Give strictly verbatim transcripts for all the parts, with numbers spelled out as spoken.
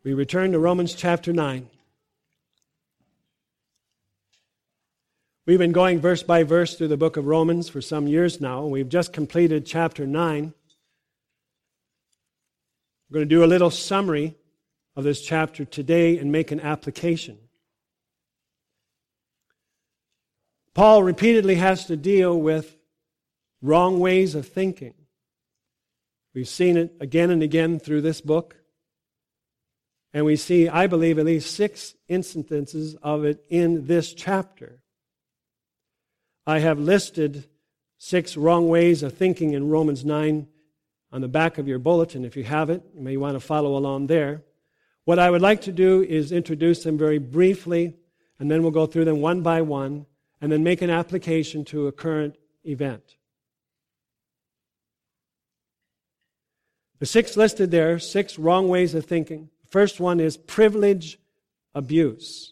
We return to Romans chapter nine. We've been going verse by verse through the book of Romans for some years now. We've just completed chapter nine. We're going to do a little summary of this chapter today and make an application. Paul repeatedly has to deal with wrong ways of thinking. We've seen it again and again through this book. And we see, I believe, at least six instances of it in this chapter. I have listed six wrong ways of thinking in Romans nine on the back of your bulletin. If you have it, you may want to follow along there. What I would like to do is introduce them very briefly, and then we'll go through them one by one, and then make an application to a current event. The six listed there, six wrong ways of thinking. The first one is privilege abuse.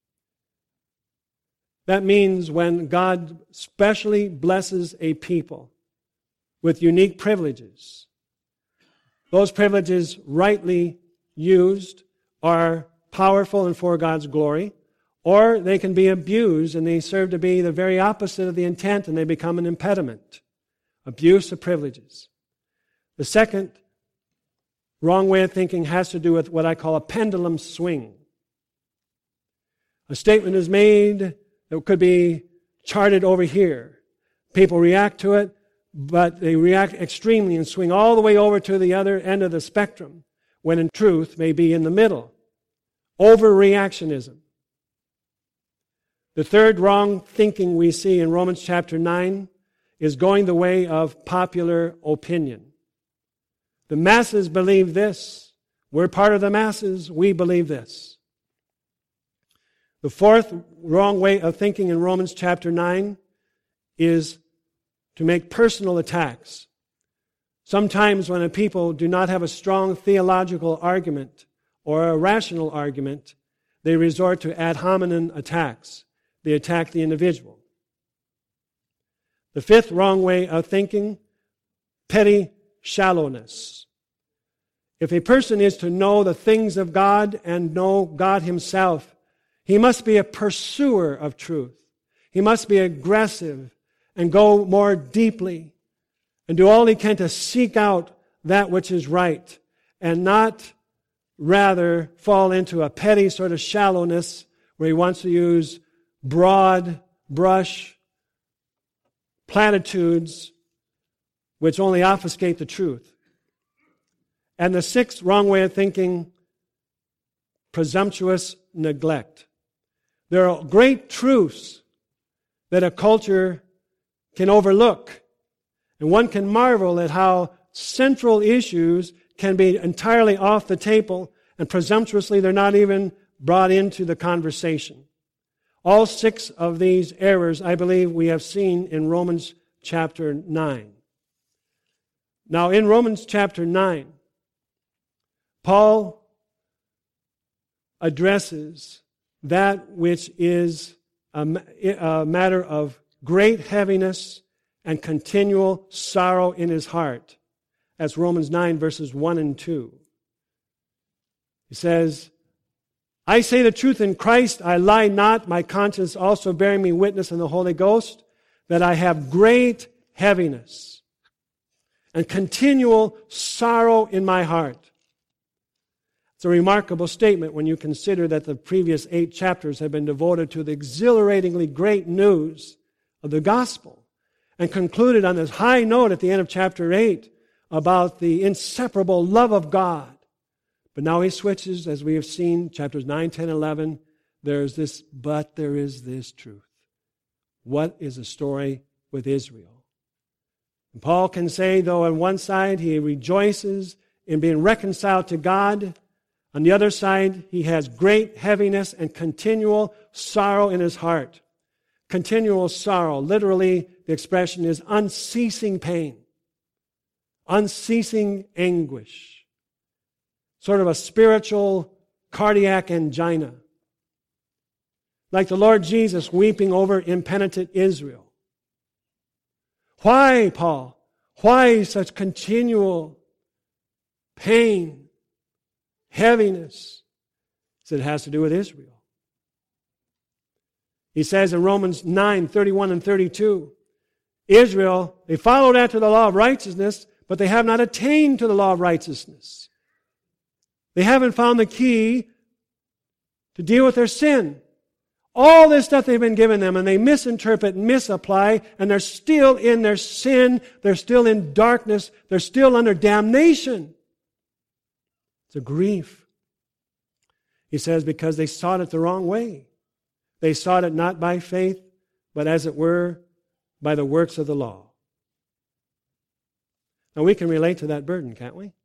That means when God specially blesses a people with unique privileges, those privileges rightly used are powerful and for God's glory, or they can be abused and they serve to be the very opposite of the intent and they become an impediment. Abuse of privileges. The second wrong way of thinking has to do with what I call a pendulum swing. A statement is made that could be charted over here. People react to it, but they react extremely and swing all the way over to the other end of the spectrum, when in truth may be in the middle. Overreactionism. The third wrong thinking we see in Romans chapter nine is going the way of popular opinion. The masses believe this. We're part of the masses. We believe this. The fourth wrong way of thinking in Romans chapter nine is to make personal attacks. Sometimes when a people do not have a strong theological argument or a rational argument, they resort to ad hominem attacks. They attack the individual. The fifth wrong way of thinking, petty shallowness. If a person is to know the things of God and know God Himself, he must be a pursuer of truth. He must be aggressive and go more deeply and do all he can to seek out that which is right and not rather fall into a petty sort of shallowness where he wants to use broad brush platitudes which only obfuscate the truth. And the sixth wrong way of thinking, presumptuous neglect. There are great truths that a culture can overlook. And one can marvel at how central issues can be entirely off the table and presumptuously they're not even brought into the conversation. All six of these errors, I believe, we have seen in Romans chapter nine. Now, in Romans chapter nine, Paul addresses that which is a, a matter of great heaviness and continual sorrow in his heart. That's Romans nine, verses one and two. He says, I say the truth in Christ, I lie not, my conscience also bearing me witness in the Holy Ghost, that I have great heaviness and continual sorrow in my heart. It's a remarkable statement when you consider that the previous eight chapters have been devoted to the exhilaratingly great news of the gospel and concluded on this high note at the end of chapter eight about the inseparable love of God. But now he switches, as we have seen, chapters nine, ten, eleven. There's this, but there is this truth. What is the story with Israel? And Paul can say, though on one side he rejoices in being reconciled to God, on the other side, he has great heaviness and continual sorrow in his heart. Continual sorrow. Literally, the expression is unceasing pain. Unceasing anguish. Sort of a spiritual cardiac angina. Like the Lord Jesus weeping over impenitent Israel. Why, Paul? Why such continual pain heaviness. So it has to do with Israel. He says in Romans nine, thirty-one and thirty-two, Israel, they followed after the law of righteousness, but they have not attained to the law of righteousness. They haven't found the key to deal with their sin. All this stuff they've been given them, and they misinterpret, misapply, and they're still in their sin, they're still in darkness, they're still under damnation. It's a grief. He says because they sought it the wrong way. They sought it not by faith, but as it were, by the works of the law. Now we can relate to that burden, can't we?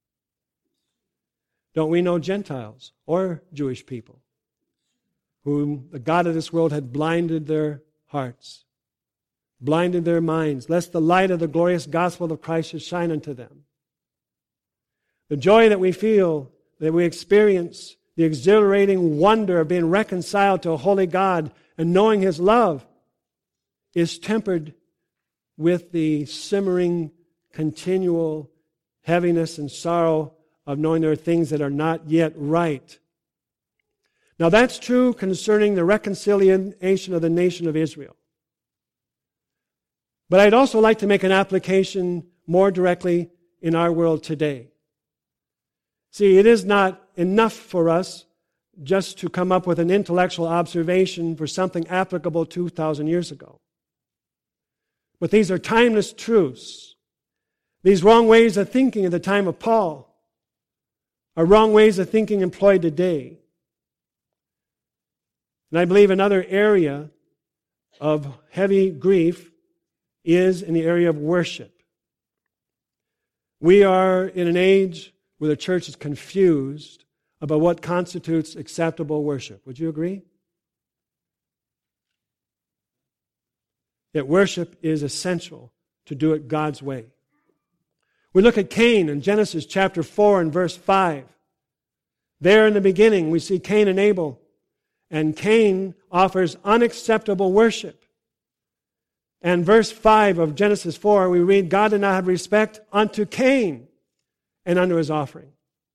Don't we know Gentiles or Jewish people whom the God of this world had blinded their hearts, blinded their minds, lest the light of the glorious gospel of Christ should shine unto them? The joy that we feel, that we experience, the exhilarating wonder of being reconciled to a holy God and knowing His love is tempered with the simmering, continual heaviness and sorrow of knowing there are things that are not yet right. Now that's true concerning the reconciliation of the nation of Israel. But I'd also like to make an application more directly in our world today. See, it is not enough for us just to come up with an intellectual observation for something applicable two thousand years ago. But these are timeless truths. These wrong ways of thinking at the time of Paul are wrong ways of thinking employed today. And I believe another area of heavy grief is in the area of worship. We are in an age where the church is confused about what constitutes acceptable worship. Would you agree? That worship is essential to do it God's way. We look at Cain in Genesis chapter four and verse five. There in the beginning we see Cain and Abel. And Cain offers unacceptable worship. And verse five of Genesis four, we read, God did not have respect unto Cain and unto his offering.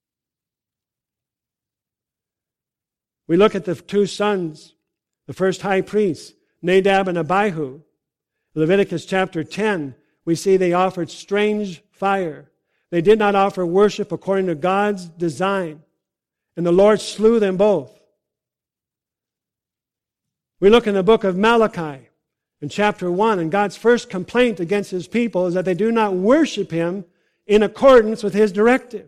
We look at the two sons, the first high priests, Nadab and Abihu. Leviticus chapter ten, we see they offered strange fire. They did not offer worship according to God's design. And the Lord slew them both. We look in the book of Malachi in chapter one, and God's first complaint against His people is that they do not worship Him in accordance with His directive.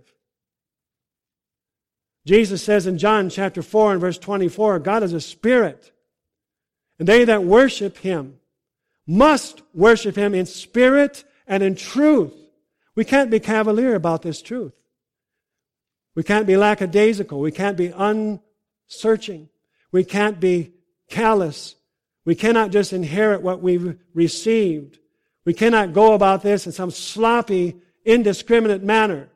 Jesus says in John chapter four and verse twenty-four, God is a spirit, and they that worship Him must worship Him in spirit and in truth. We can't be cavalier about this truth. We can't be lackadaisical. We can't be unsearching. We can't be callous. We cannot just inherit what we've received. We cannot go about this in some sloppy, indiscriminate manner.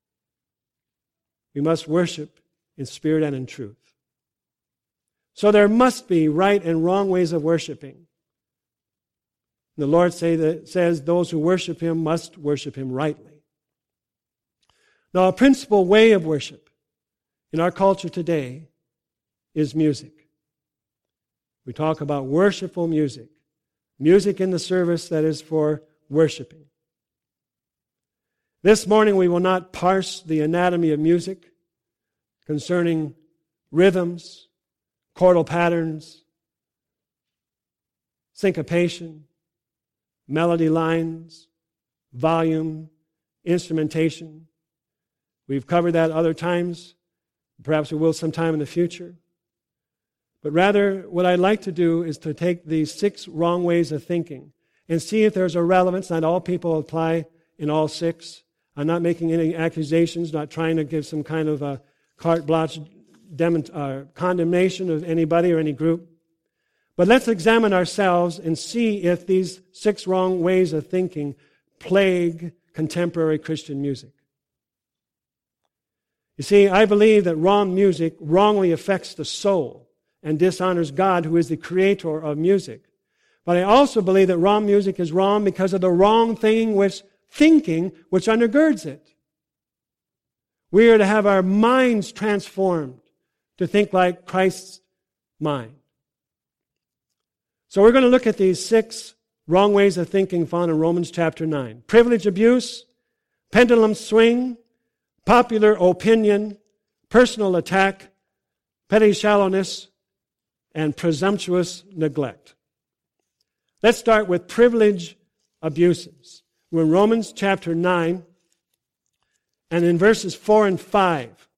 We must worship in spirit and in truth. So there must be right and wrong ways of worshiping. The Lord say that, says those who worship Him must worship Him rightly. Now, a principal way of worship in our culture today is music. We talk about worshipful music. Music in the service that is for worshiping. This morning we will not parse the anatomy of music concerning rhythms, chordal patterns, syncopation, melody lines, volume, instrumentation. We've covered that other times. Perhaps we will sometime in the future. But rather, what I'd like to do is to take these six wrong ways of thinking and see if there's a relevance. Not all people apply in all six. I'm not making any accusations, not trying to give some kind of a carte blanche uh, condemnation of anybody or any group. But let's examine ourselves and see if these six wrong ways of thinking plague contemporary Christian music. You see, I believe that wrong music wrongly affects the soul and dishonors God, who is the creator of music. But I also believe that wrong music is wrong because of the wrong thing which thinking which undergirds it. We are to have our minds transformed to think like Christ's mind. So we're going to look at these six wrong ways of thinking found in Romans chapter nine. Privilege abuse, pendulum swing, popular opinion, personal attack, petty shallowness, and presumptuous neglect. Let's start with privilege abuses. We're in Romans chapter nine, and in verses four and five.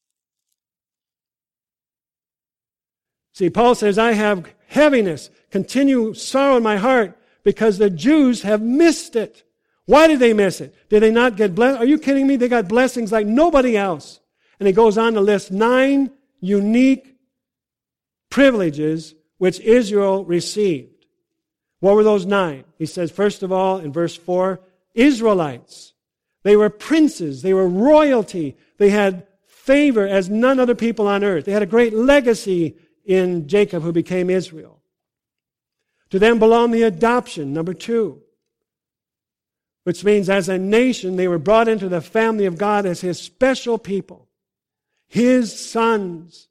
See, Paul says, I have heaviness, continual sorrow in my heart, because the Jews have missed it. Why did they miss it? Did they not get blessed? Are you kidding me? They got blessings like nobody else. And he goes on to list nine unique privileges which Israel received. What were those nine? He says, first of all, in verse four, Israelites. They were princes. They were royalty. They had favor as none other people on earth. They had a great legacy in Jacob, who became Israel. To them belonged the adoption, number two, which means as a nation, they were brought into the family of God as His special people, His sons.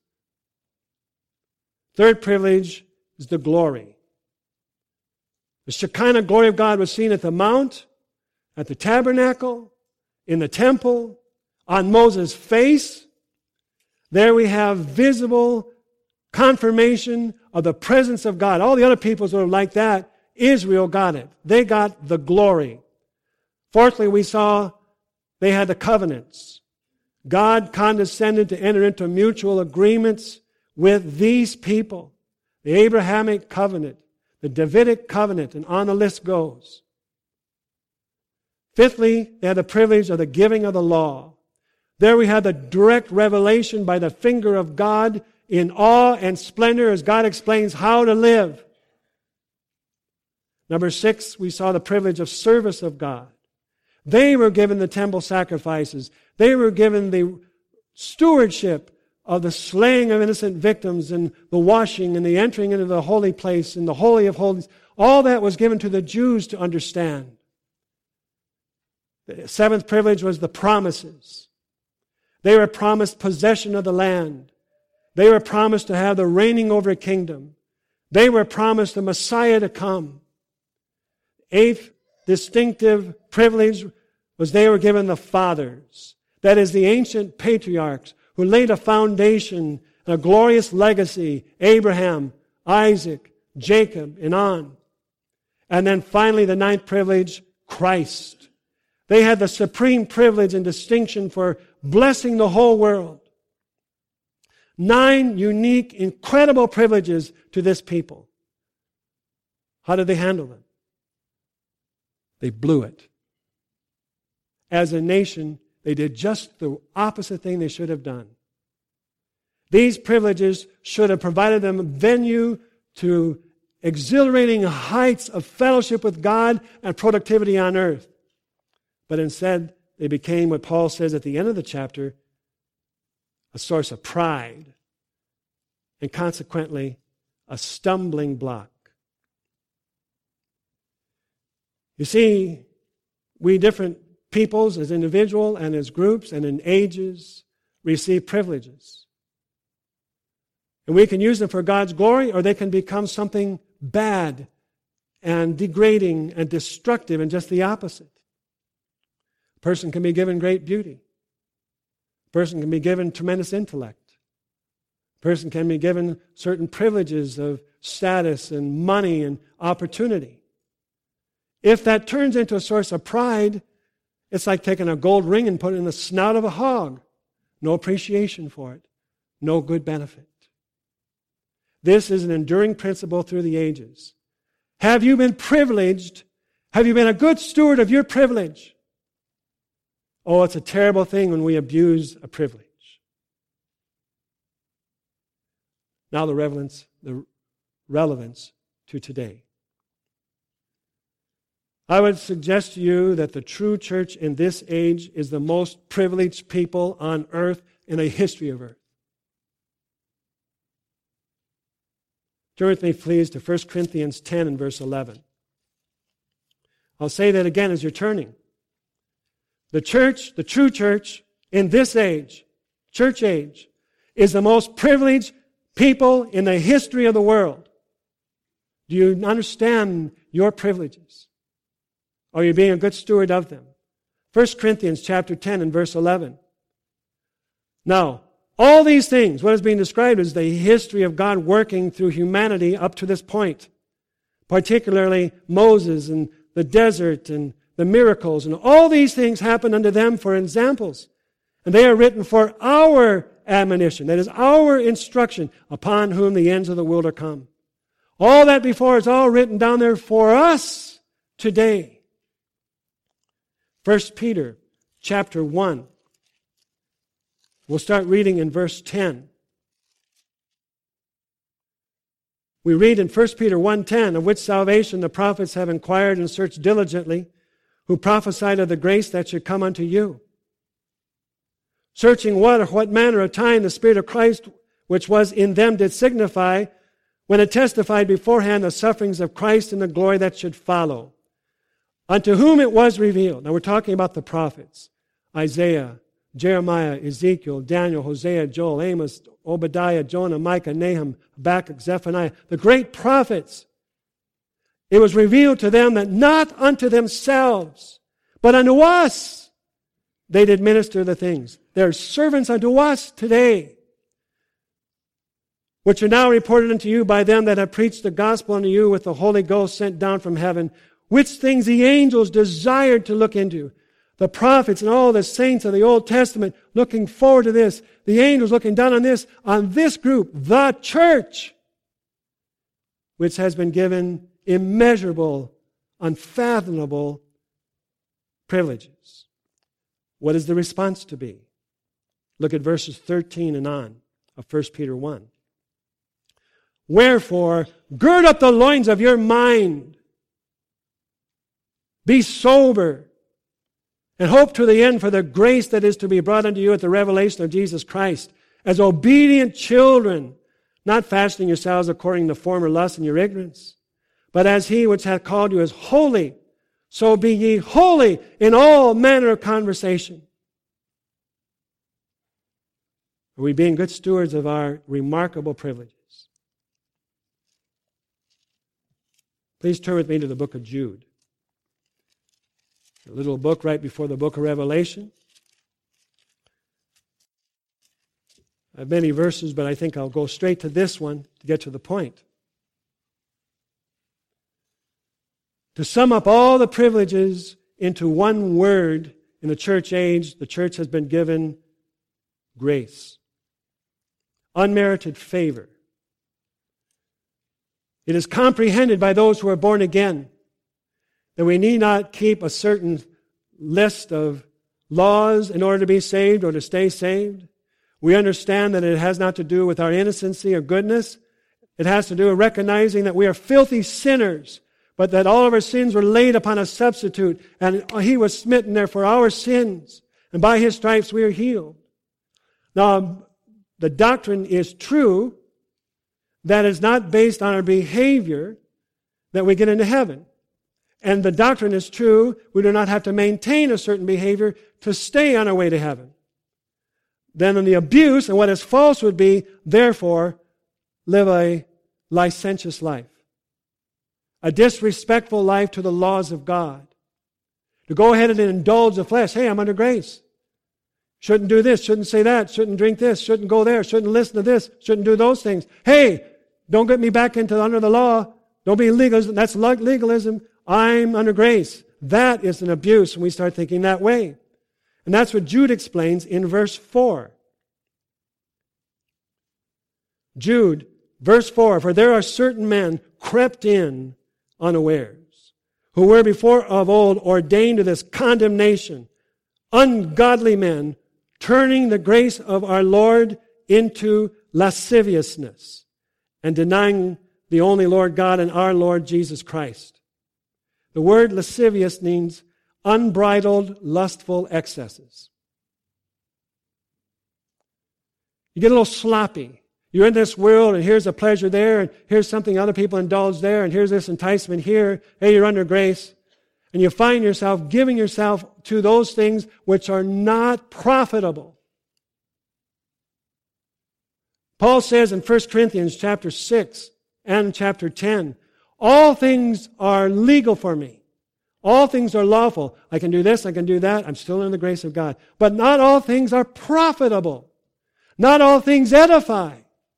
Third privilege is the glory. The Shekinah glory of God was seen at the mount, at the tabernacle, in the temple, on Moses' face. There we have visible confirmation of the presence of God. All the other peoples were like that. Israel got it. They got the glory. Fourthly, we saw they had the covenants. God condescended to enter into mutual agreements with these people. The Abrahamic covenant, the Davidic covenant, and on the list goes. Fifthly, they had the privilege of the giving of the law. There we had the direct revelation by the finger of God in awe and splendor as God explains how to live. Number six, we saw the privilege of service of God. They were given the temple sacrifices. They were given the stewardship of the slaying of innocent victims and the washing and the entering into the holy place and the Holy of Holies. All that was given to the Jews to understand. The seventh privilege was the promises. They were promised possession of the land. They were promised to have the reigning over a kingdom. They were promised the Messiah to come. Eighth distinctive privilege was they were given the fathers. That is, the ancient patriarchs who laid a foundation, a glorious legacy, Abraham, Isaac, Jacob, and on. And then finally, the ninth privilege, Christ. They had the supreme privilege and distinction for blessing the whole world. Nine unique, incredible privileges to this people. How did they handle them? They blew it. As a nation, they did just the opposite thing they should have done. These privileges should have provided them a venue to exhilarating heights of fellowship with God and productivity on earth. But instead, they became what Paul says at the end of the chapter, a source of pride, and consequently, a stumbling block. You see, we different peoples as individuals and as groups and in ages receive privileges. And we can use them for God's glory, or they can become something bad and degrading and destructive and just the opposite. A person can be given great beauty. A person can be given tremendous intellect. A person can be given certain privileges of status and money and opportunity. If that turns into a source of pride, it's like taking a gold ring and putting it in the snout of a hog. No appreciation for it. No good benefit. This is an enduring principle through the ages. Have you been privileged? Have you been a good steward of your privilege? Oh, it's a terrible thing when we abuse a privilege. Now the relevance, the relevance to today. I would suggest to you that the true church in this age is the most privileged people on earth in a history of earth. Turn with me, please, to First Corinthians ten and verse eleven. I'll say that again as you're turning. The church, the true church in this age, church age, is the most privileged people in the history of the world. Do you understand your privileges? Are you being a good steward of them? First Corinthians chapter ten and verse eleven. Now, all these things, what is being described is the history of God working through humanity up to this point. Particularly Moses and the desert and the miracles. And all these things happened unto them for examples. And they are written for our admonition. That is our instruction, upon whom the ends of the world are come. All that before is all written down there for us today. First Peter chapter one. We'll start reading in verse ten. We read in First Peter one ten, of which salvation the prophets have inquired and searched diligently, who prophesied of the grace that should come unto you. Searching what or what manner of time the Spirit of Christ which was in them did signify, when it testified beforehand the sufferings of Christ and the glory that should follow. Unto whom it was revealed. Now we're talking about the prophets. Isaiah, Jeremiah, Ezekiel, Daniel, Hosea, Joel, Amos, Obadiah, Jonah, Micah, Nahum, Habakkuk, Zephaniah, the great prophets. It was revealed to them that not unto themselves, but unto us they did minister the things. They're servants unto us today, which are now reported unto you by them that have preached the gospel unto you with the Holy Ghost sent down from heaven, which things the angels desired to look into. The prophets and all the saints of the Old Testament looking forward to this. The angels looking down on this, on this group, the church, which has been given immeasurable, unfathomable privileges. What is the response to be? Look at verses thirteen and on of First Peter one. Wherefore, gird up the loins of your mind. Be sober. And hope to the end for the grace that is to be brought unto you at the revelation of Jesus Christ, as obedient children, not fashioning yourselves according to former lust and your ignorance, but as he which hath called you is holy, so be ye holy in all manner of conversation. Are we being good stewards of our remarkable privileges? Please turn with me to the book of Jude. A little book right before the book of Revelation. I have many verses, but I think I'll go straight to this one to get to the point. To sum up all the privileges into one word in the church age, the church has been given grace. Unmerited favor. It is comprehended by those who are born again that we need not keep a certain list of laws in order to be saved or to stay saved. We understand that it has not to do with our innocency or goodness. It has to do with recognizing that we are filthy sinners, but that all of our sins were laid upon a substitute, and he was smitten there for our sins, and by his stripes we are healed. Now, the doctrine is true that it's not based on our behavior that we get into heaven. And the doctrine is true, we do not have to maintain a certain behavior to stay on our way to heaven. Then the abuse and what is false would be, therefore, live a licentious life. A disrespectful life to the laws of God. To go ahead and indulge the flesh. Hey, I'm under grace. Shouldn't do this, shouldn't say that, shouldn't drink this, shouldn't go there, shouldn't listen to this, shouldn't do those things. Hey, don't get me back into under the law. Don't be legalism. That's legalism. I'm under grace. That is an abuse when we start thinking that way. And that's what Jude explains in verse four. Jude, verse four, for there are certain men crept in unawares, who were before of old ordained to this condemnation, ungodly men, turning the grace of our Lord into lasciviousness, and denying the only Lord God and our Lord Jesus Christ. The word lascivious means unbridled, lustful excesses. You get a little sloppy. You're in this world, and here's a pleasure there, and here's something other people indulge there, and here's this enticement here. Hey, you're under grace. and you find yourself giving yourself to those things which are not profitable. Paul says in First Corinthians chapter six and chapter ten, all things are legal for me. All things are lawful. I can do this, I can do that. I'm still in the grace of God. But not all things are profitable. Not all things edify.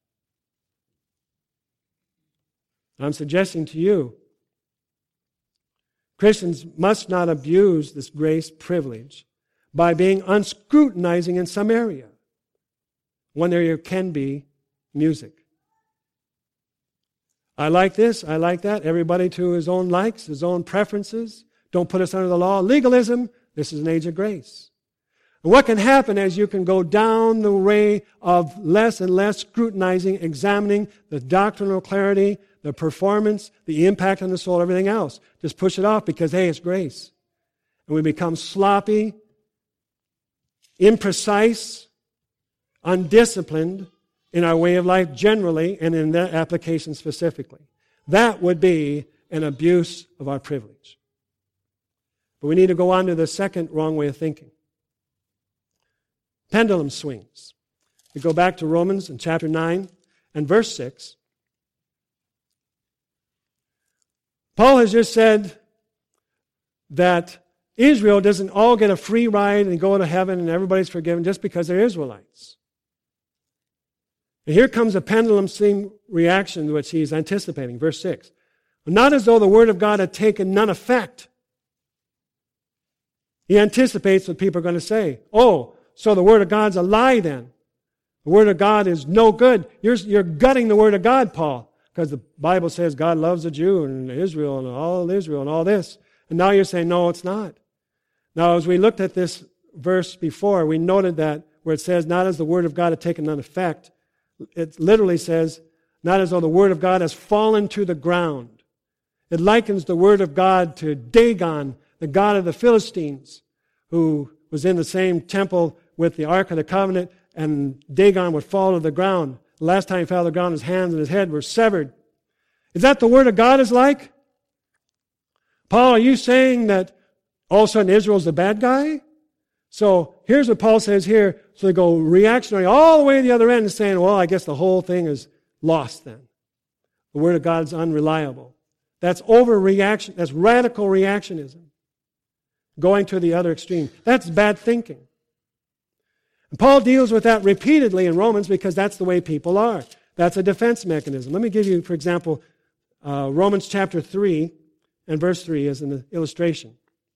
I'm suggesting to you, Christians must not abuse this grace privilege by being unscrutinizing in some area when there can be music. I like this, I like that. Everybody to his own likes, his own preferences. Don't put us under the law of legalism. This is an age of grace. And what can happen as you can go down the way of less and less scrutinizing, examining the doctrinal clarity, the performance, the impact on the soul, everything else. Just push it off because, hey, it's grace. And we become sloppy, imprecise, undisciplined in our way of life generally and in that application specifically. That would be an abuse of our privilege. But we need to go on to the second wrong way of thinking. Pendulum swings. We go back to Romans in chapter nine and verse six. Paul has just said that Israel doesn't all get a free ride and go to heaven and everybody's forgiven just because they're Israelites. And here comes a pendulum swing reaction which he's anticipating. Verse six. Not as though the word of God had taken none effect. He anticipates what people are going to say. Oh, so the Word of God's a lie then. The Word of God is no good. You're, you're gutting the Word of God, Paul, because the Bible says God loves a Jew and Israel and all Israel and all this. And now you're saying, no, it's not. Now, as we looked at this verse before, we noted that where it says, not as the Word of God had taken none effect, it literally says, not as though the Word of God has fallen to the ground. It likens the Word of God to Dagon, the god of the Philistines, who was in the same temple with the Ark of the Covenant, and Dagon would fall to the ground. The last time he fell to the ground, his hands and his head were severed. Is that the Word of God is like? Paul, are you saying that all of a sudden Israel's the bad guy? So here's what Paul says here. So they go reactionary all the way to the other end and saying, well, I guess the whole thing is lost then. The Word of God is unreliable. That's overreaction. That's radical reactionism. Going to the other extreme. That's bad thinking. And Paul deals with that repeatedly in Romans because that's the way people are. That's a defense mechanism. Let me give you, for example, uh, Romans chapter three and verse three as an illustration.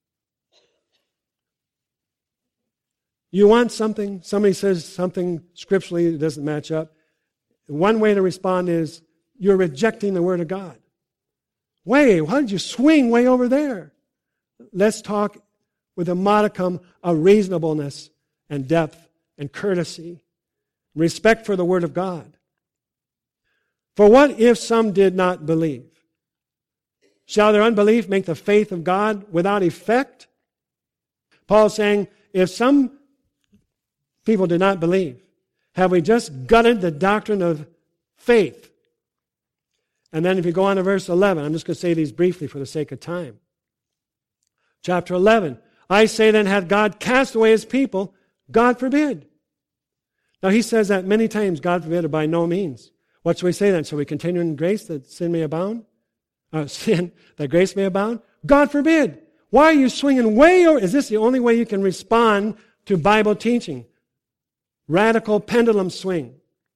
You want something, somebody says something scripturally that doesn't match up. One way to respond is, you're rejecting the Word of God. Wait, why did you swing way over there? Let's talk with a modicum of reasonableness and depth and courtesy, respect for the Word of God. For what if some did not believe? Shall their unbelief make the faith of God without effect? Paul's saying, if some people did not believe, have we just gutted the doctrine of faith? And then if you go on to verse eleven, I'm just going to say these briefly for the sake of time. Chapter eleven, I say then, hath God cast away His people? God forbid. Now he says that many times, God forbid, or by no means. What shall we say then? Shall we continue in grace that sin may abound? Uh, sin, that grace may abound? God forbid. Why are you swinging way over? Is this the only way you can respond to Bible teaching? Radical pendulum swing.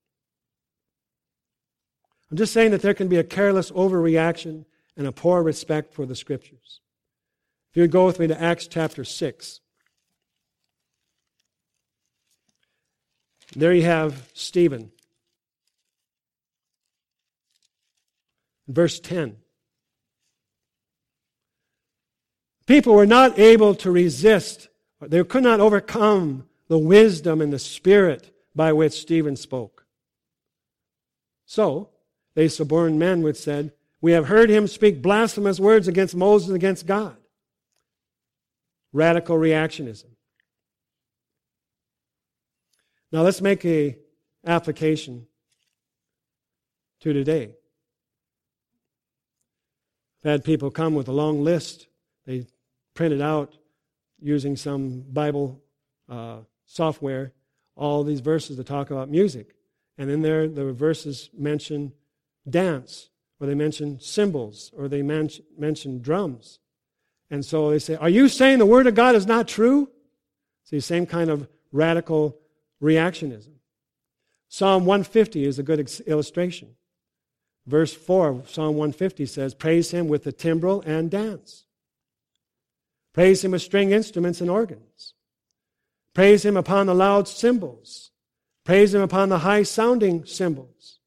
I'm just saying that there can be a careless overreaction and a poor respect for the Scriptures. If you would go with me to Acts chapter six. There you have Stephen. Verse ten. People were not able to resist. They could not overcome the wisdom and the spirit by which Stephen spoke. So, they suborned men which said, we have heard him speak blasphemous words against Moses and against God. Radical reactionism. Now let's make an application to today. I've had people come with a long list. They printed out using some Bible uh, software all these verses that talk about music. And in there, the verses mention dance, or they mention cymbals, or they men- mention drums. And so they say, are you saying the Word of God is not true? See, same kind of radical reactionism. Psalm one fifty is a good ex- illustration. Verse four of Psalm one fifty says, praise Him with the timbrel and dance. Praise Him with string instruments and organs. Praise Him upon the loud cymbals. Praise Him upon the high-sounding cymbals.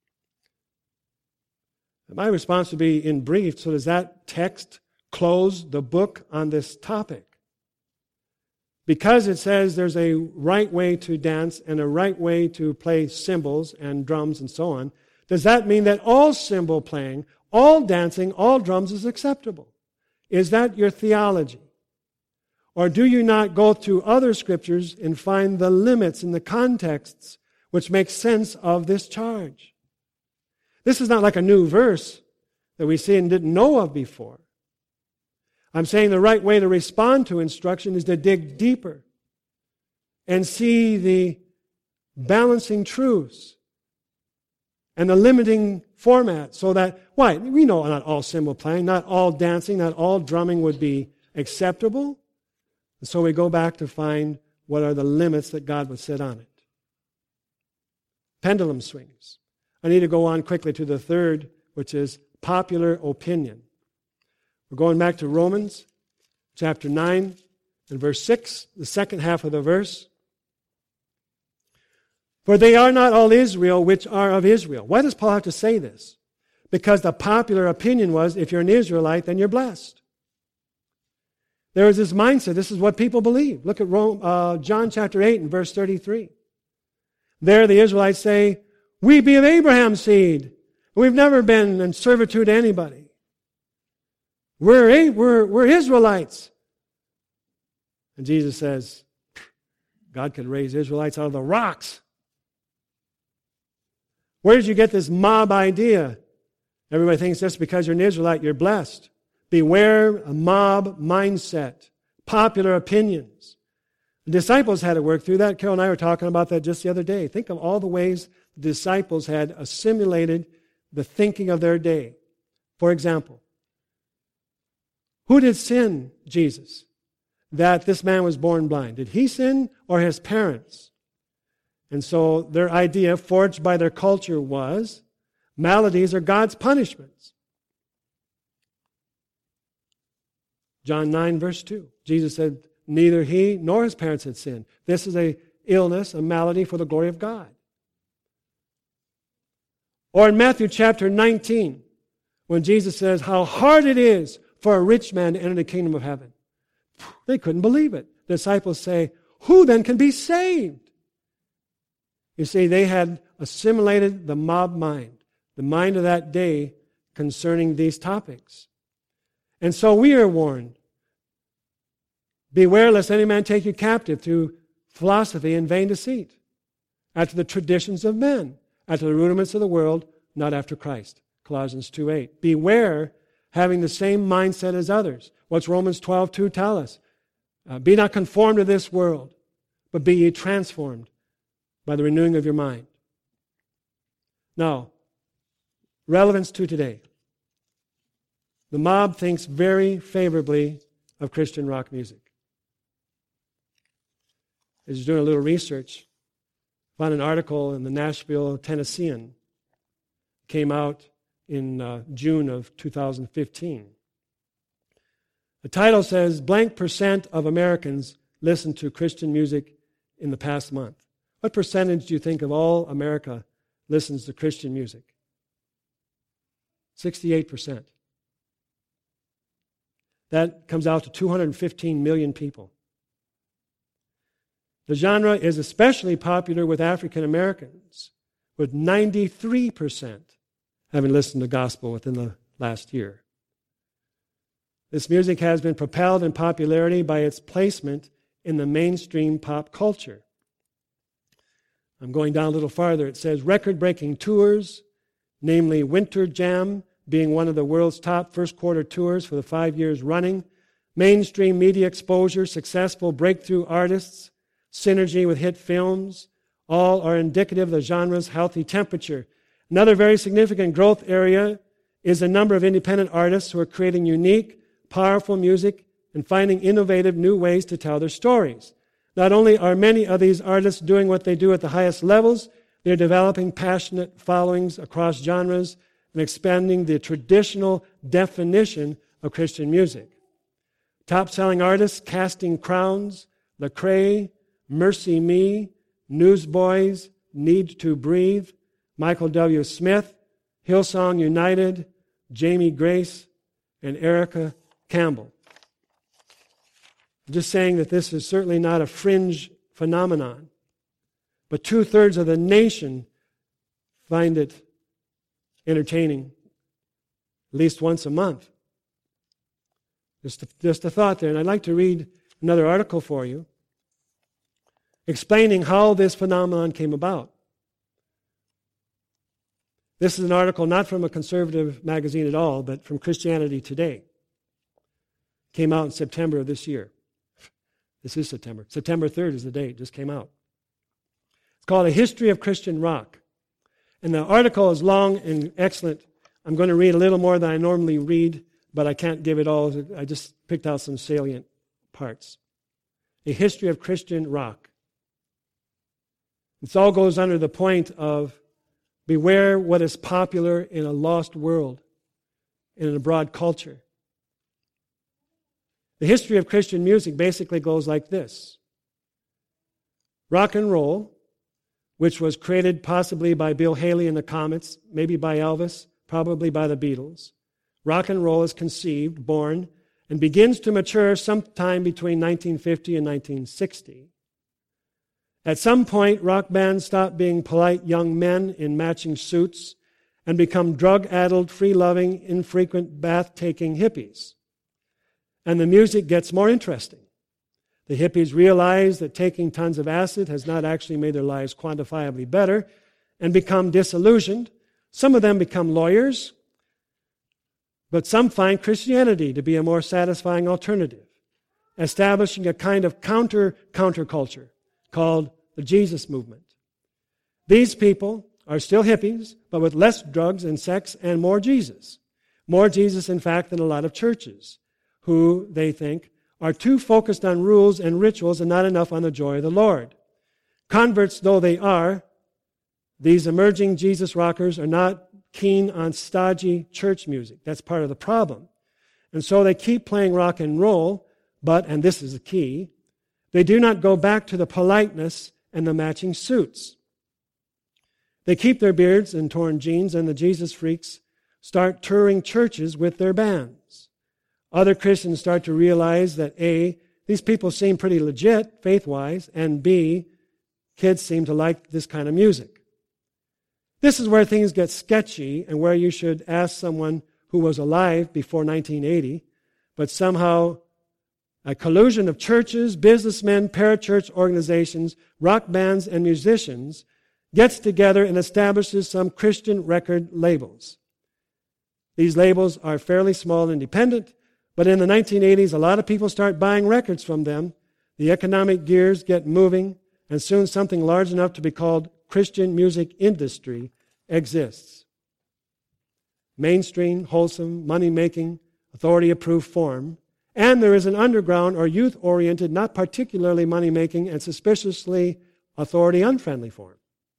My response would be in brief, so does that text close the book on this topic? Because it says there's a right way to dance and a right way to play cymbals and drums and so on, does that mean that all cymbal playing, all dancing, all drums is acceptable? Is that your theology? Or do you not go through other scriptures and find the limits and the contexts which make sense of this charge? This is not like a new verse that we see and didn't know of before. I'm saying the right way to respond to instruction is to dig deeper and see the balancing truths and the limiting format so that, why? We know not all cymbal playing, not all dancing, not all drumming would be acceptable. And so we go back to find what are the limits that God would set on it. Pendulum swings. I need to go on quickly to the third, which is popular opinion. We're going back to Romans chapter nine and verse six, the second half of the verse. For they are not all Israel which are of Israel. Why does Paul have to say this? Because the popular opinion was, if you're an Israelite, then you're blessed. There is this mindset. This is what people believe. Look at Rome, uh, John chapter eight and verse thirty-three. There the Israelites say, we be of Abraham's seed. We've never been in servitude to anybody. We're, we're, we're Israelites. And Jesus says, God could raise Israelites out of the rocks. Where did you get this mob idea? Everybody thinks just because you're an Israelite, you're blessed. Beware a mob mindset, popular opinions. The disciples had to work through that. Carol and I were talking about that just the other day. Think of all the ways the disciples had assimilated the thinking of their day. For example, who did sin, Jesus, that this man was born blind? Did he sin or his parents? And so their idea, forged by their culture, was maladies are God's punishments. John nine, verse two. Jesus said, neither he nor his parents had sinned. This is a illness, a malady for the glory of God. Or in Matthew chapter nineteen, when Jesus says how hard it is for a rich man to enter the kingdom of heaven. They couldn't believe it. The disciples say, who then can be saved? You see, they had assimilated the mob mind, the mind of that day concerning these topics. And so we are warned, beware lest any man take you captive through philosophy and vain deceit, after the traditions of men, after the rudiments of the world, not after Christ. Colossians two eight. Beware having the same mindset as others. What's Romans twelve two tell us? Uh, be not conformed to this world, but be ye transformed by the renewing of your mind. Now, relevance to today. The mob thinks very favorably of Christian rock music. I was doing a little research, found an article in the Nashville Tennessean. Came out in uh, June of two thousand fifteen. The title says, blank percent of Americans listen to Christian music in the past month. What percentage do you think of all America listens to Christian music? sixty-eight percent. That comes out to two hundred fifteen million people. The genre is especially popular with African Americans, with ninety-three percent having listened to gospel within the last year. This music has been propelled in popularity by its placement in the mainstream pop culture. I'm going down a little farther. It says record-breaking tours, namely Winter Jam being one of the world's top first quarter tours for the five years running, mainstream media exposure, successful breakthrough artists, synergy with hit films, all are indicative of the genre's healthy temperature. Another very significant growth area is the number of independent artists who are creating unique, powerful music and finding innovative new ways to tell their stories. Not only are many of these artists doing what they do at the highest levels, they're developing passionate followings across genres and expanding the traditional definition of Christian music. Top-selling artists: Casting Crowns, Lecrae, Mercy Me, Newsboys, Need to Breathe, Michael W. Smith, Hillsong United, Jamie Grace, and Erica Campbell. I'm just saying that this is certainly not a fringe phenomenon, but two-thirds of the nation find it entertaining at least once a month. Just a, just a thought there, and I'd like to read another article for you explaining how this phenomenon came about. This is an article not from a conservative magazine at all, but from Christianity Today. Came out in September of this year. This is September. September third is the date. Just came out. It's called A History of Christian Rock. And the article is long and excellent. I'm going to read a little more than I normally read, but I can't give it all. I just picked out some salient parts. A History of Christian Rock. This all goes under the point of beware what is popular in a lost world, in a broad culture. The history of Christian music basically goes like this. Rock and roll, which was created possibly by Bill Haley and the Comets, maybe by Elvis, probably by the Beatles. Rock and roll is conceived, born, and begins to mature sometime between nineteen fifty and nineteen sixty. At some point, rock bands stop being polite young men in matching suits and become drug-addled, free-loving, infrequent, bath-taking hippies. And the music gets more interesting. The hippies realize that taking tons of acid has not actually made their lives quantifiably better and become disillusioned. Some of them become lawyers, but some find Christianity to be a more satisfying alternative, establishing a kind of counter-counterculture called the Jesus movement. These people are still hippies, but with less drugs and sex and more Jesus. More Jesus, in fact, than a lot of churches, who, they think, are too focused on rules and rituals and not enough on the joy of the Lord. Converts though they are, these emerging Jesus rockers are not keen on stodgy church music. That's part of the problem. And so they keep playing rock and roll, but, and this is the key, they do not go back to the politeness and the matching suits. They keep their beards and torn jeans, and the Jesus freaks start touring churches with their bands. Other Christians start to realize that A, these people seem pretty legit, faith-wise, and B, kids seem to like this kind of music. This is where things get sketchy and where you should ask someone who was alive before nineteen eighty, but somehow a collusion of churches, businessmen, parachurch organizations, rock bands, and musicians gets together and establishes some Christian record labels. These labels are fairly small and independent, but in the nineteen eighties, a lot of people start buying records from them. The economic gears get moving, and soon something large enough to be called Christian music industry exists. Mainstream, wholesome, money-making, authority-approved form. And there is an underground or youth-oriented, not particularly money-making, and suspiciously authority-unfriendly form.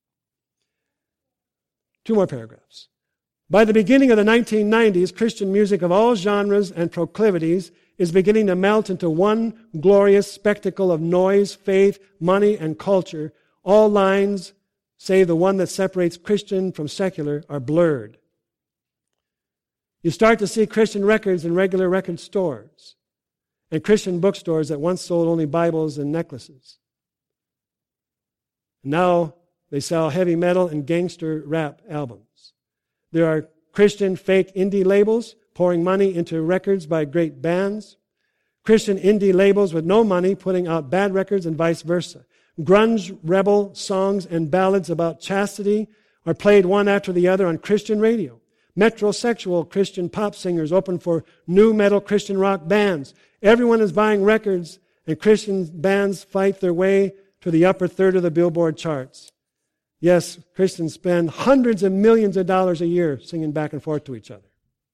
Two more paragraphs. By the beginning of the nineteen nineties, Christian music of all genres and proclivities is beginning to melt into one glorious spectacle of noise, faith, money, and culture. All lines, save the one that separates Christian from secular, are blurred. You start to see Christian records in regular record stores and Christian bookstores that once sold only Bibles and necklaces. Now they sell heavy metal and gangster rap albums. There are Christian fake indie labels pouring money into records by great bands. Christian indie labels with no money putting out bad records and vice versa. Grunge, rebel songs and ballads about chastity are played one after the other on Christian radio. Metrosexual Christian pop singers open for new metal Christian rock bands. Everyone is buying records, and Christian bands fight their way to the upper third of the Billboard charts. Yes, Christians spend hundreds of millions of dollars a year singing back and forth to each other.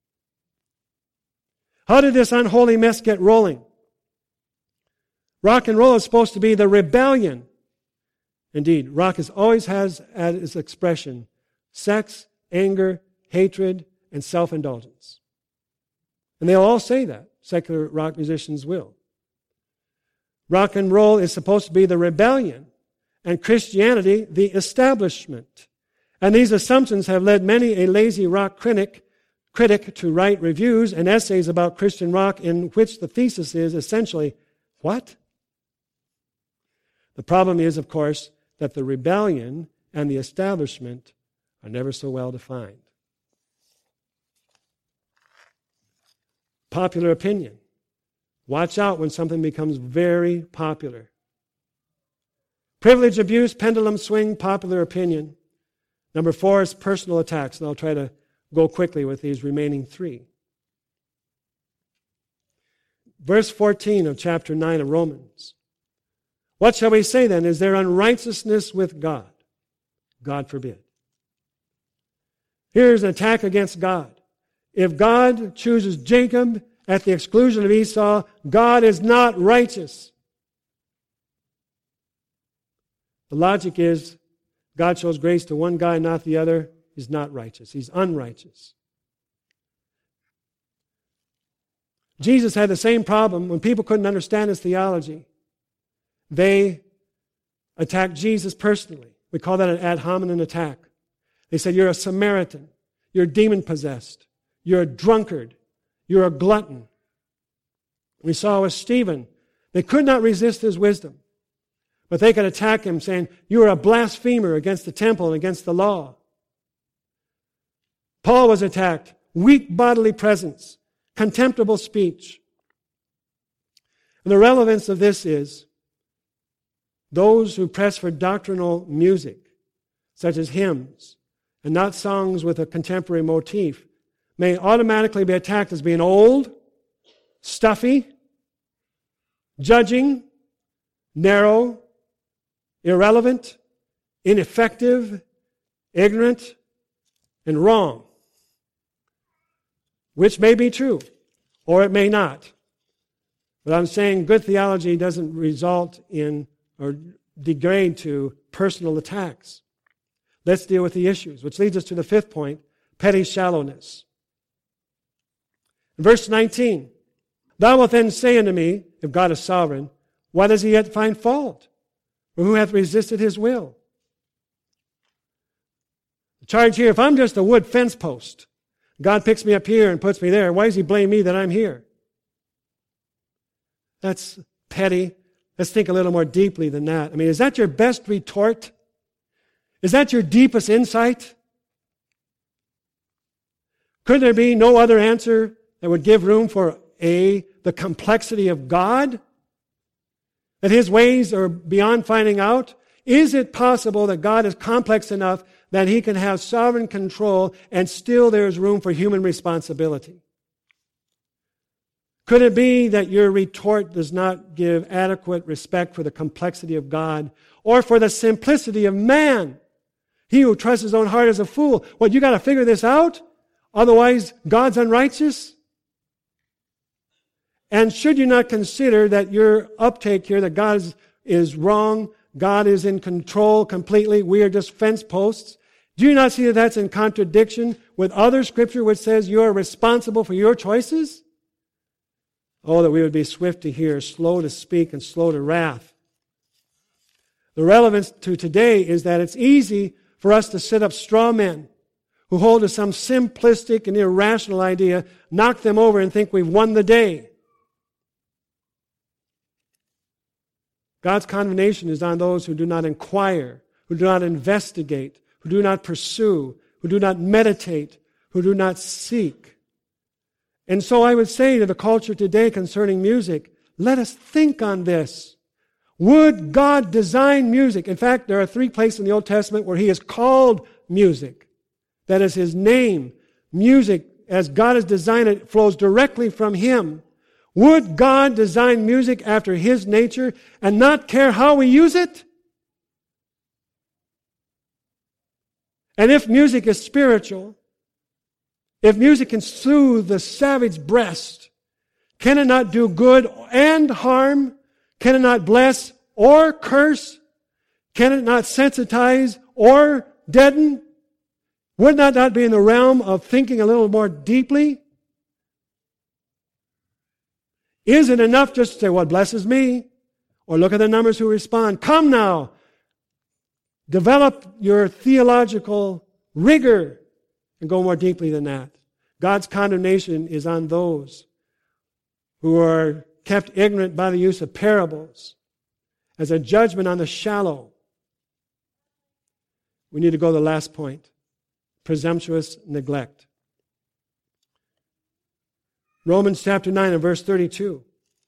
How did this unholy mess get rolling? Rock and roll is supposed to be the rebellion. Indeed, rock is always has as its expression sex, anger, hatred, and self-indulgence. And they'll all say that. Secular rock musicians will. Rock and roll is supposed to be the rebellion, and Christianity the establishment. And these assumptions have led many a lazy rock critic, critic to write reviews and essays about Christian rock in which the thesis is essentially, what? The problem is, of course, that the rebellion and the establishment are never so well defined. Popular opinion. Watch out when something becomes very popular. Privilege abuse, pendulum swing, popular opinion. Number four is personal attacks, and I'll try to go quickly with these remaining three. Verse fourteen of chapter nine of Romans. What shall we say then? Is there unrighteousness with God? God forbid. Here's an attack against God. If God chooses Jacob at the exclusion of Esau, God is not righteous. The logic is, God shows grace to one guy, not the other. He's not righteous. He's unrighteous. Jesus had the same problem when people couldn't understand his theology. They attacked Jesus personally. We call that an ad hominem attack. They said, you're a Samaritan. You're demon-possessed. You're a drunkard. You're a glutton. We saw with Stephen, they could not resist his wisdom. But they could attack him saying, you are a blasphemer against the temple and against the law. Paul was attacked. Weak bodily presence. Contemptible speech. And the relevance of this is, those who press for doctrinal music, such as hymns, and not songs with a contemporary motif, may automatically be attacked as being old, stuffy, judging, narrow, irrelevant, ineffective, ignorant, and wrong. Which may be true, or it may not. But I'm saying good theology doesn't result in or degrade to personal attacks. Let's deal with the issues, which leads us to the fifth point, petty shallowness. Verse nineteen, thou wilt then say unto me, if God is sovereign, why does he yet find fault? Or who hath resisted his will? The charge here, if I'm just a wood fence post, God picks me up here and puts me there, why does he blame me that I'm here? That's petty. Let's think a little more deeply than that. I mean, is that your best retort? Is that your deepest insight? Could there be no other answer that would give room for A, the complexity of God? That his ways are beyond finding out? Is it possible that God is complex enough that he can have sovereign control and still there is room for human responsibility? Could it be that your retort does not give adequate respect for the complexity of God or for the simplicity of man? He who trusts his own heart is a fool. What, you got to figure this out? Otherwise, God's unrighteous? And should you not consider that your uptake here, that God is, is wrong, God is in control completely, we are just fence posts? Do you not see that that's in contradiction with other scripture which says you are responsible for your choices? Oh, that we would be swift to hear, slow to speak, and slow to wrath. The relevance to today is that it's easy for us to set up straw men who hold to some simplistic and irrational idea, knock them over and think we've won the day. God's condemnation is on those who do not inquire, who do not investigate, who do not pursue, who do not meditate, who do not seek. And so I would say to the culture today concerning music, let us think on this. Would God design music? In fact, there are three places in the Old Testament where he is called music. That is his name. Music, as God has designed it, flows directly from him. Would God design music after His nature and not care how we use it? And if music is spiritual, if music can soothe the savage breast, can it not do good and harm? Can it not bless or curse? Can it not sensitize or deaden? Would that not be in the realm of thinking a little more deeply? Is it enough just to say, well, it blesses me? Or look at the numbers who respond. Come now. Develop your theological rigor and go more deeply than that. God's condemnation is on those who are kept ignorant by the use of parables as a judgment on the shallow. We need to go to the last point. Presumptuous neglect. Romans chapter nine and verse thirty-two.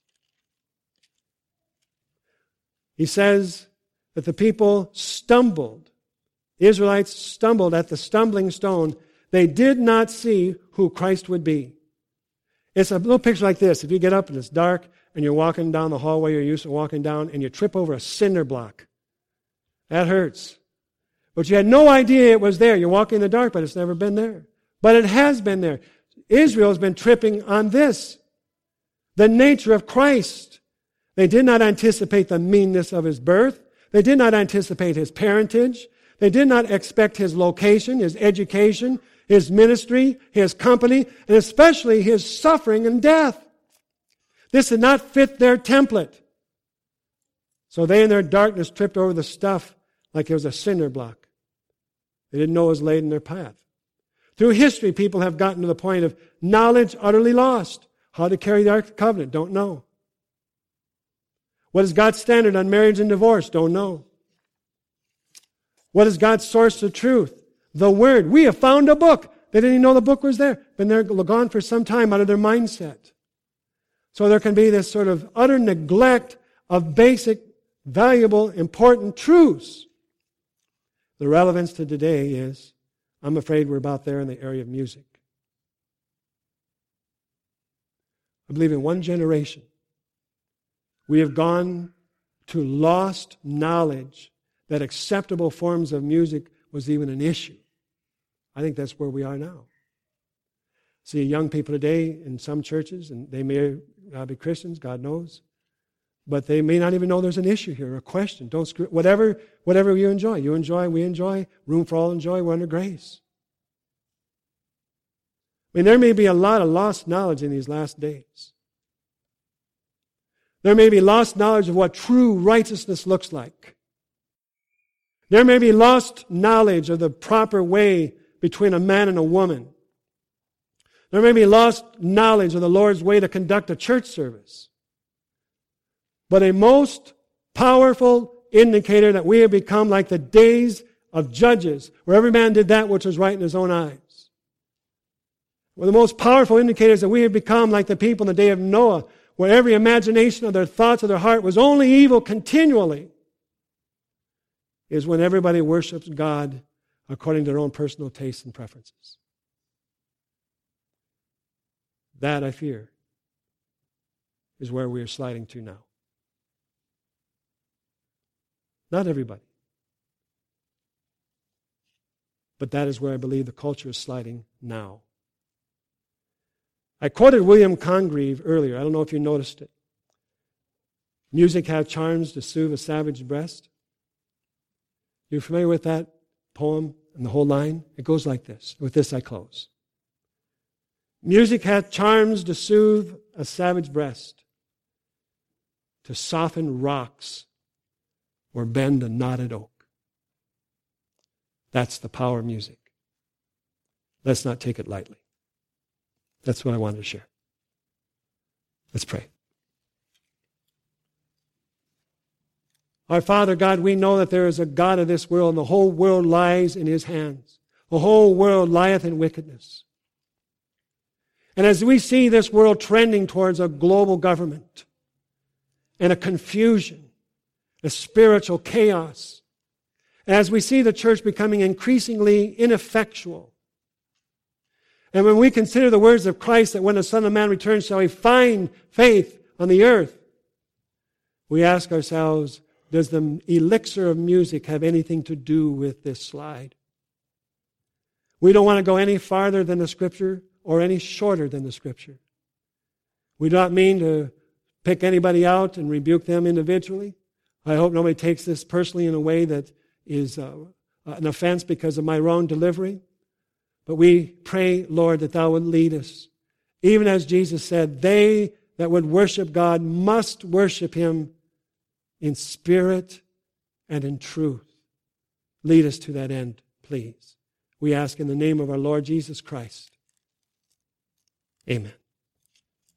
He says that the people stumbled. The Israelites stumbled at the stumbling stone. They did not see who Christ would be. It's a little picture like this. If you get up and it's dark and you're walking down the hallway you're used to walking down and you trip over a cinder block. That hurts. But you had no idea it was there. You're walking in the dark, but it's never been there. But it has been there. Israel has been tripping on this. The nature of Christ. They did not anticipate the meanness of His birth. They did not anticipate His parentage. They did not expect His location, His education, His ministry, His company, and especially His suffering and death. This did not fit their template. So they in their darkness tripped over the stuff like it was a cinder block. They didn't know it was laid in their path. Through history, people have gotten to the point of knowledge utterly lost. How to carry the Ark of the Covenant, don't know. What is God's standard on marriage and divorce? Don't know. What is God's source of truth? The Word. We have found a book. They didn't even know the book was there. Been there, gone for some time out of their mindset. So there can be this sort of utter neglect of basic, valuable, important truths. The relevance to today is, I'm afraid we're about there in the area of music. I believe in one generation, we have gone to lost knowledge that acceptable forms of music was even an issue. I think that's where we are now. See young people today in some churches, and they may uh, be Christians, God knows, but they may not even know there's an issue here, a question. Don't screw, whatever, whatever you enjoy. You enjoy, we enjoy, room for all enjoy, we're under grace. I mean, there may be a lot of lost knowledge in these last days. There may be lost knowledge of what true righteousness looks like. There may be lost knowledge of the proper way between a man and a woman. There may be lost knowledge of the Lord's way to conduct a church service. But a most powerful indicator that we have become like the days of Judges, where every man did that which was right in his own eyes. Well, the most powerful indicators that we have become like the people in the day of Noah, where every imagination of their thoughts of their heart was only evil continually, is when everybody worships God according to their own personal tastes and preferences. That, I fear, is where we are sliding to now. Not everybody. But that is where I believe the culture is sliding now. I quoted William Congreve earlier. I don't know if you noticed it. Music hath charms to soothe a savage breast. You're familiar with that poem and the whole line? It goes like this. With this I close. Music hath charms to soothe a savage breast, to soften rocks or bend a knotted oak. That's the power of music. Let's not take it lightly. That's what I wanted to share. Let's pray. Our Father God, we know that there is a God of this world, and the whole world lies in His hands. The whole world lieth in wickedness. And as we see this world trending towards a global government and a confusion, a spiritual chaos, as we see the church becoming increasingly ineffectual, And when we consider the words of Christ that when the Son of Man returns, shall he find faith on the earth? We ask ourselves, does the elixir of music have anything to do with this slide? We don't want to go any farther than the Scripture or any shorter than the Scripture. We do not mean to pick anybody out and rebuke them individually. I hope nobody takes this personally in a way that is uh, an offense because of my own delivery. But we pray, Lord, that thou would lead us. Even as Jesus said, they that would worship God must worship him in spirit and in truth. Lead us to that end, please. We ask in the name of our Lord Jesus Christ. Amen.